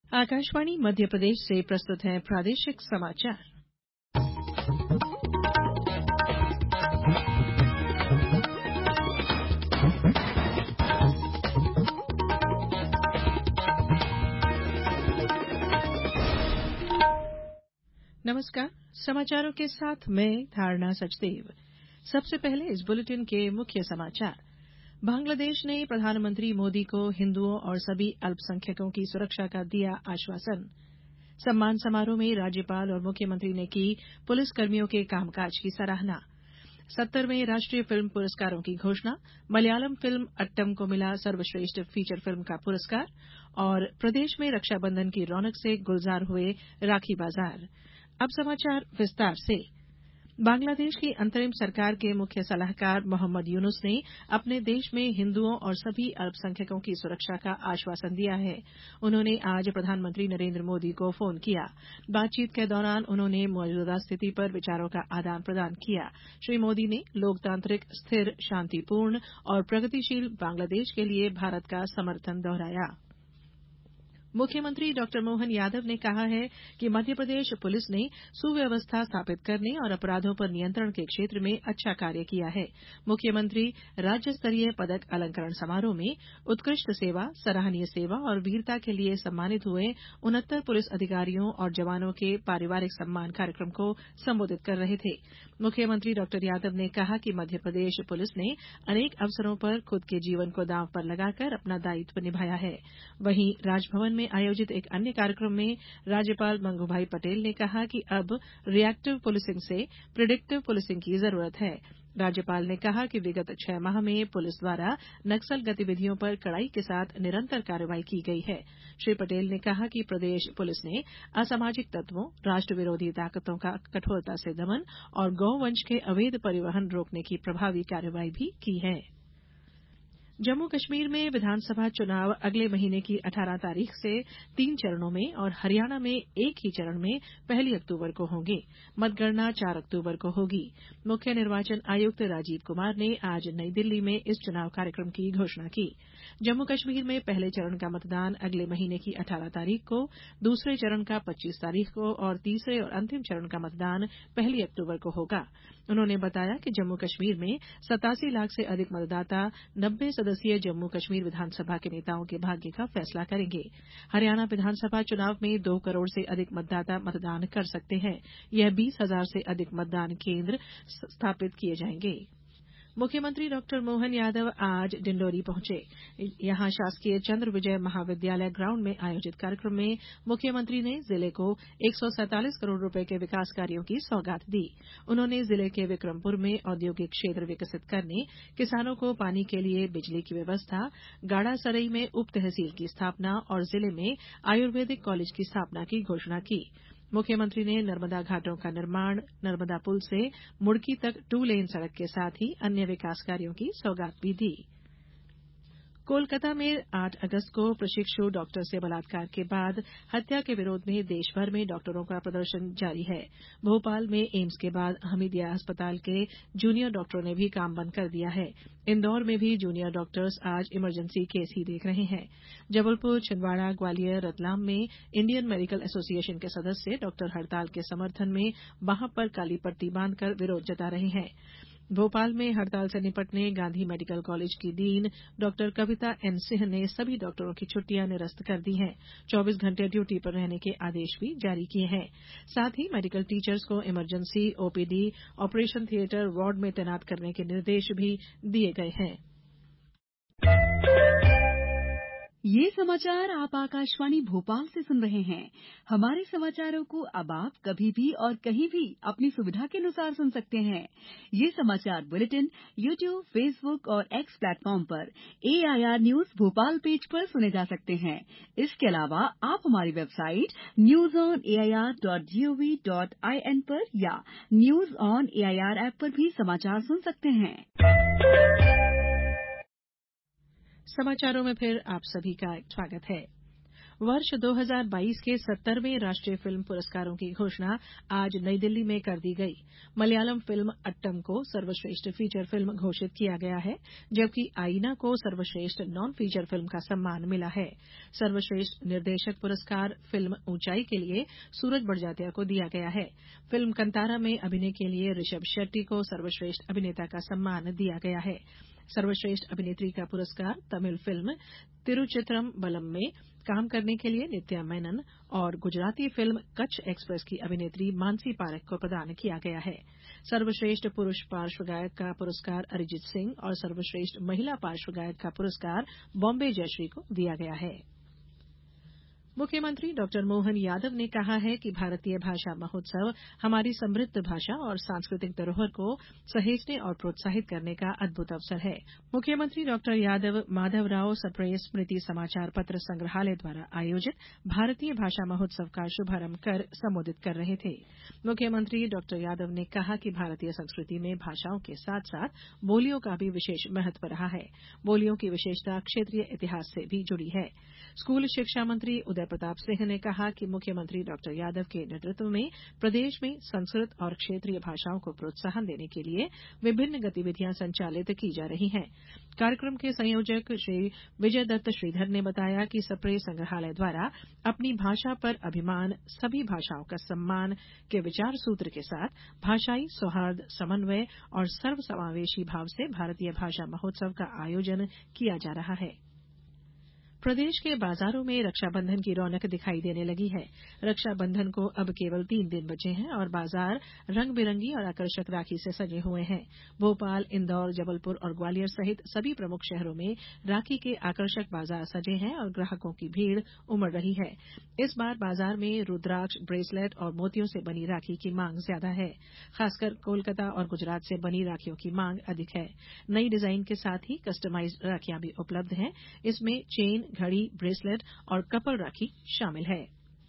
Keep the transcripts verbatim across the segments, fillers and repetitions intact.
आकाशवाणी मध्य प्रदेश से प्रस्तुत हैं प्रादेशिक समाचार। नमस्कार, समाचारों के साथ मैं धारणा सचदेव। सबसे पहले इस बुलेटिन के मुख्य समाचार। बांग्लादेश ने प्रधानमंत्री मोदी को हिंदुओं और सभी अल्पसंख्यकों की सुरक्षा का दिया आश्वासन। सम्मान समारोह में राज्यपाल और मुख्यमंत्री ने की पुलिसकर्मियों के कामकाज की सराहना। सत्तरवें राष्ट्रीय फिल्म पुरस्कारों की घोषणा। मलयालम फिल्म अट्टम को मिला सर्वश्रेष्ठ फीचर फिल्म का पुरस्कार। और प्रदेश में रक्षाबंधन की रौनक से गुलजार हुए राखी बाजार। अब समाचार विस्तार से। बांग्लादेश की अंतरिम सरकार के मुख्य सलाहकार मोहम्मद यूनुस ने अपने देश में हिंदुओं और सभी अल्पसंख्यकों की सुरक्षा का आश्वासन दिया है। उन्होंने आज प्रधानमंत्री नरेंद्र मोदी को फोन किया। बातचीत के दौरान उन्होंने मौजूदा स्थिति पर विचारों का आदान प्रदान किया। श्री मोदी ने लोकतांत्रिक, स्थिर, शांतिपूर्ण और प्रगतिशील बांग्लादेश के लिए भारत का समर्थन दोहराया। मुख्यमंत्री डॉक्टर मोहन यादव ने कहा है कि मध्यप्रदेश पुलिस ने सुव्यवस्था स्थापित करने और अपराधों पर नियंत्रण के क्षेत्र में अच्छा कार्य किया है। मुख्यमंत्री राज्य स्तरीय पदक अलंकरण समारोह में उत्कृष्ट सेवा, सराहनीय सेवा और वीरता के लिए सम्मानित हुए उनहत्तर पुलिस अधिकारियों और जवानों के पारिवारिक सम्मान कार्यक्रम को संबोधित कर रहे थे। मुख्यमंत्री डॉक्टर यादव ने कहा कि मध्यप्रदेश पुलिस ने अनेक अवसरों पर खुद के जीवन को दांव पर लगाकर अपना दायित्व निभाया है। वहीं राजभवन में आयोजित एक अन्य कार्यक्रम में राज्यपाल मंगूभाई पटेल ने कहा कि अब रिएक्टिव पुलिसिंग से प्रिडिक्टिव पुलिसिंग की जरूरत है। राज्यपाल ने कहा कि विगत छह माह में पुलिस द्वारा नक्सल गतिविधियों पर कड़ाई के साथ निरंतर कार्रवाई की गई है। श्री पटेल ने कहा कि प्रदेश पुलिस ने असामाजिक तत्वों, राष्ट्र विरोधी ताकतों का कठोरता से दमन और गौवंश के अवैध परिवहन रोकने की प्रभावी कार्रवाई भी की है। जम्मू कश्मीर में विधानसभा चुनाव अगले महीने की अठारह तारीख से तीन चरणों में और हरियाणा में एक ही चरण में पहली अक्टूबर को होंगे। मतगणना चार अक्टूबर को होगी। मुख्य निर्वाचन आयुक्त राजीव कुमार ने आज नई दिल्ली में इस चुनाव कार्यक्रम की घोषणा की। जम्मू कश्मीर में पहले चरण का मतदान अगले महीने की अठारह तारीख को, दूसरे चरण का पच्चीस तारीख को और तीसरे और अंतिम चरण का मतदान पहली अक्टूबर को होगा। उन्होंने बताया कि जम्मू कश्मीर में सतासी लाख से अधिक मतदाता नब्बे सदस्यीय जम्मू कश्मीर विधानसभा के नेताओं के भाग्य का फैसला करेंगे। हरियाणा विधानसभा चुनाव में दो करोड़ से अधिक मतदाता मतदान कर सकते हैं। यह बीस हजार से अधिक मतदान केंद्र स्थापित किए जाएंगे। मुख्यमंत्री डॉक्टर मोहन यादव आज डिंडोरी पहुंचे। यहां शासकीय चंद्र विजय महाविद्यालय ग्राउंड में आयोजित कार्यक्रम में मुख्यमंत्री ने जिले को एक सौ सैंतालीस करोड़ रुपए के विकास कार्यों की सौगात दी। उन्होंने जिले के विक्रमपुर में औद्योगिक क्षेत्र विकसित करने, किसानों को पानी के लिए बिजली की व्यवस्था, गाड़ासरई में उप तहसील की स्थापना और जिले में आयुर्वेदिक कॉलेज की स्थापना की घोषणा की। मुख्यमंत्री ने नर्मदा घाटों का निर्माण, नर्मदा पुल से मुड़की तक टू लेन सड़क के साथ ही अन्य विकास कार्यों की सौगात भी दी। कोलकाता में आठ अगस्त को प्रशिक्षु डॉक्टर से बलात्कार के बाद हत्या के विरोध में देश भर में डॉक्टरों का प्रदर्शन जारी है। भोपाल में एम्स के बाद हमीदिया अस्पताल के जूनियर डॉक्टरों ने भी काम बंद कर दिया है। इंदौर में भी जूनियर डॉक्टर्स आज इमरजेंसी केस ही देख रहे हैं। जबलपुर, छिंदवाड़ा, ग्वालियर, रतलाम में इंडियन मेडिकल एसोसिएशन के सदस्य डॉक्टर हड़ताल के समर्थन में बांह पर काली पट्टी बांधकर विरोध जता रहे हैं। भोपाल में हड़ताल से निपटने गांधी मेडिकल कॉलेज की dean doctor Kavita N Singh ने सभी डॉक्टरों की छुट्टियां निरस्त कर दी हैं। चौबीस घंटे ड्यूटी पर रहने के आदेश भी जारी किए हैं। साथ ही मेडिकल टीचर्स को emergency, OPD, operation theatre, ward में तैनात करने के निर्देश भी दिए गए हैं। ये समाचार आप आकाशवाणी भोपाल से सुन रहे हैं। हमारे समाचारों को अब आप कभी भी और कहीं भी अपनी सुविधा के अनुसार सुन सकते हैं। ये समाचार बुलेटिन यूट्यूब, फेसबुक और एक्स प्लेटफॉर्म पर एआईआर न्यूज भोपाल पेज पर सुने जा सकते हैं। इसके अलावा आप हमारी website news on A I R dot G O V dot I N पर या न्यूज ऑन एआईआर ऐप पर भी समाचार सुन सकते हैं। समाचारों में फिर आप सभी का स्वागत है। वर्ष दो हज़ार बाईस के सत्तरवें राष्ट्रीय फिल्म पुरस्कारों की घोषणा आज नई दिल्ली में कर दी गई। मलयालम फिल्म अट्टम को सर्वश्रेष्ठ फीचर फिल्म घोषित किया गया है, जबकि आईना को सर्वश्रेष्ठ नॉन फीचर फिल्म का सम्मान मिला है। सर्वश्रेष्ठ निर्देशक पुरस्कार फिल्म ऊंचाई के लिए सूरज बड़जात्या को दिया गया है। फिल्म कंतारा में अभिनय के लिए ऋषभ शेट्टी को सर्वश्रेष्ठ अभिनेता का सम्मान दिया गया है। सर्वश्रेष्ठ अभिनेत्री का पुरस्कार तमिल फिल्म तिरुचित्रम बलम में काम करने के लिए नित्या मेनन और गुजराती फिल्म कच्छ एक्सप्रेस की अभिनेत्री मानसी पारेख को प्रदान किया गया है। सर्वश्रेष्ठ पुरुष पार्श्व गायक का पुरस्कार अरिजीत सिंह और सर्वश्रेष्ठ महिला पार्श्व गायक का पुरस्कार बॉम्बे जयश्री को दिया गया है। मुख्यमंत्री डॉक्टर मोहन यादव ने कहा है कि भारतीय भाषा महोत्सव हमारी समृद्ध भाषा और सांस्कृतिक धरोहर को सहेजने और प्रोत्साहित करने का अद्भुत अवसर है। मुख्यमंत्री डॉक्टर यादव माधवराव सप्रे स्मृति समाचार पत्र संग्रहालय द्वारा आयोजित भारतीय भाषा महोत्सव का शुभारंभ कर संबोधित कर रहे थे। मुख्यमंत्री डॉक्टर यादव ने कहा कि भारतीय संस्कृति में भाषाओं के साथ साथ बोलियों का भी विशेष महत्व रहा है। बोलियों की विशेषता क्षेत्रीय इतिहास से भी जुड़ी है। स्कूल शिक्षा मंत्री उदय प्रताप सिंह ने कहा कि मुख्यमंत्री डॉक्टर यादव के नेतृत्व में प्रदेश में संस्कृत और क्षेत्रीय भाषाओं को प्रोत्साहन देने के लिए विभिन्न गतिविधियां संचालित की जा रही हैं। कार्यक्रम के संयोजक श्री विजय दत्त श्रीधर ने बताया कि सप्रे संग्रहालय द्वारा अपनी भाषा पर अभिमान, सभी भाषाओं का सम्मान के विचार सूत्र के साथ भाषाई सौहार्द, समन्वय और सर्वसमावेशी भाव से भारतीय भाषा महोत्सव का आयोजन किया जा रहा है। प्रदेश के बाजारों में रक्षाबंधन की रौनक दिखाई देने लगी है। रक्षाबंधन को अब केवल तीन दिन बचे हैं और बाजार रंग बिरंगी और आकर्षक राखी से सजे हुए हैं। भोपाल, इंदौर, जबलपुर और ग्वालियर सहित सभी प्रमुख शहरों में राखी के आकर्षक बाजार सजे हैं और ग्राहकों की भीड़ उमड़ रही है। इस बार बाजार में रुद्राक्ष, ब्रेसलेट और मोतियों से बनी राखी की मांग ज्यादा है। खासकर कोलकाता और गुजरात से बनी राखियों की मांग अधिक है। नई डिजाइन के साथ ही कस्टमाइज्ड राखियां भी उपलब्ध हैं। इसमें चेन, घड़ी, ब्रेसलेट और कपल राखी शामिल है।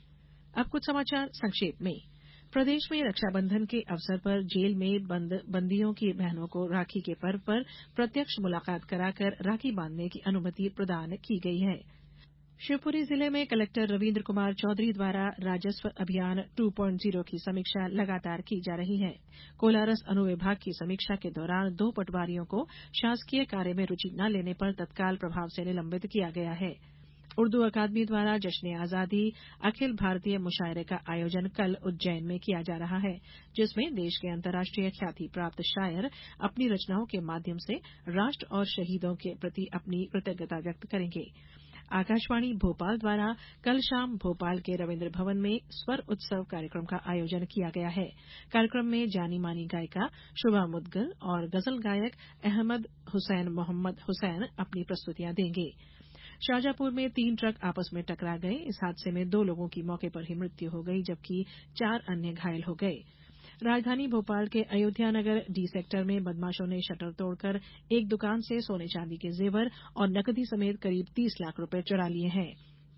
अब कुछ समाचार संक्षेप में। प्रदेश में रक्षाबंधन के अवसर पर जेल में बंद बंदियों की बहनों को राखी के पर्व पर प्रत्यक्ष मुलाकात कराकर राखी बांधने की अनुमति प्रदान की गई है। शिवपुरी जिले में कलेक्टर रविन्द्र कुमार चौधरी द्वारा राजस्व अभियान टू पॉइंट ज़ीरो की समीक्षा लगातार की जा रही है। कोलारस अनुविभाग की समीक्षा के दौरान दो पटवारियों को शासकीय कार्य में रुचि न लेने पर तत्काल प्रभाव से निलंबित किया गया है। उर्दू अकादमी द्वारा जश्न आजादी अखिल भारतीय मुशायरे का आयोजन कल उज्जैन में किया जा रहा है, जिसमें देश के अंतर्राष्ट्रीय ख्याति प्राप्त शायर अपनी रचनाओं के माध्यम से राष्ट्र और शहीदों के प्रति अपनी कृतज्ञता व्यक्त करेंगे। आकाशवाणी भोपाल द्वारा कल शाम भोपाल के रविन्द्र भवन में स्वर उत्सव कार्यक्रम का आयोजन किया गया है। कार्यक्रम में जानी मानी गायिका शुभा मुदगल और गजल गायक अहमद हुसैन मोहम्मद हुसैन अपनी प्रस्तुतियां देंगे। शाजापुर में तीन ट्रक आपस में टकरा गए। इस हादसे में दो लोगों की मौके पर ही मृत्यु हो गई, जबकि चार अन्य घायल हो गए। राजधानी भोपाल के अयोध्या नगर डी सेक्टर में बदमाशों ने शटर तोड़कर एक दुकान से सोने चांदी के जेवर और नकदी समेत करीब तीस लाख रुपए चुरा लिए हैं।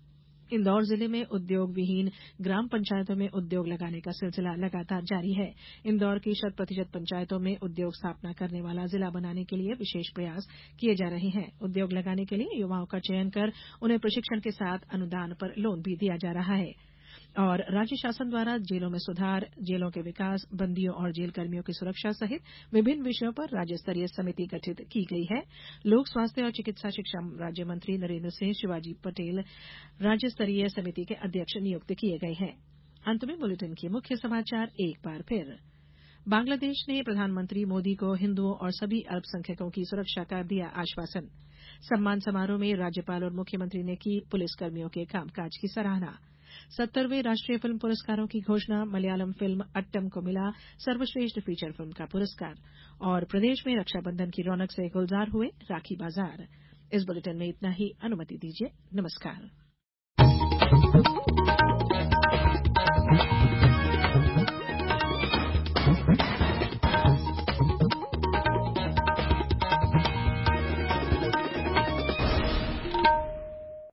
इंदौर जिले में उद्योग विहीन ग्राम पंचायतों में उद्योग लगाने का सिलसिला लगातार जारी है। इंदौर की शत प्रतिशत पंचायतों में उद्योग स्थापना करने वाला जिला बनाने के लिए विशेष प्रयास किए जा रहे हैं। उद्योग लगाने के लिए युवाओं का चयन कर उन्हें प्रशिक्षण के साथ अनुदान पर लोन भी दिया जा रहा है। और राज्य शासन द्वारा जेलों में सुधार, जेलों के विकास, बंदियों और जेल कर्मियों की सुरक्षा सहित विभिन्न विषयों पर राज्य स्तरीय समिति गठित की गई है। लोक स्वास्थ्य और चिकित्सा शिक्षा राज्य मंत्री नरेन्द्र सिंह शिवाजी पटेल राज्य स्तरीय समिति के अध्यक्ष नियुक्त किए गए हैं। अंत में बुलेटिन के मुख्य समाचार एक बार फिर। बांग्लादेश ने प्रधानमंत्री मोदी को हिंदुओं और सभी अल्पसंख्यकों की सुरक्षा का दिया आश्वासन। सम्मान समारोह में राज्यपाल और मुख्यमंत्री ने की पुलिसकर्मियों के कामकाज की सराहना। सत्तरवें राष्ट्रीय फिल्म पुरस्कारों की घोषणा, मलयालम फिल्म अट्टम को मिला सर्वश्रेष्ठ फीचर फिल्म का पुरस्कार। और प्रदेश में रक्षाबंधन की रौनक से गुलजार हुए राखी बाजार। इस बुलेटिन में इतना ही। अनुमति दीजिए। नमस्कार।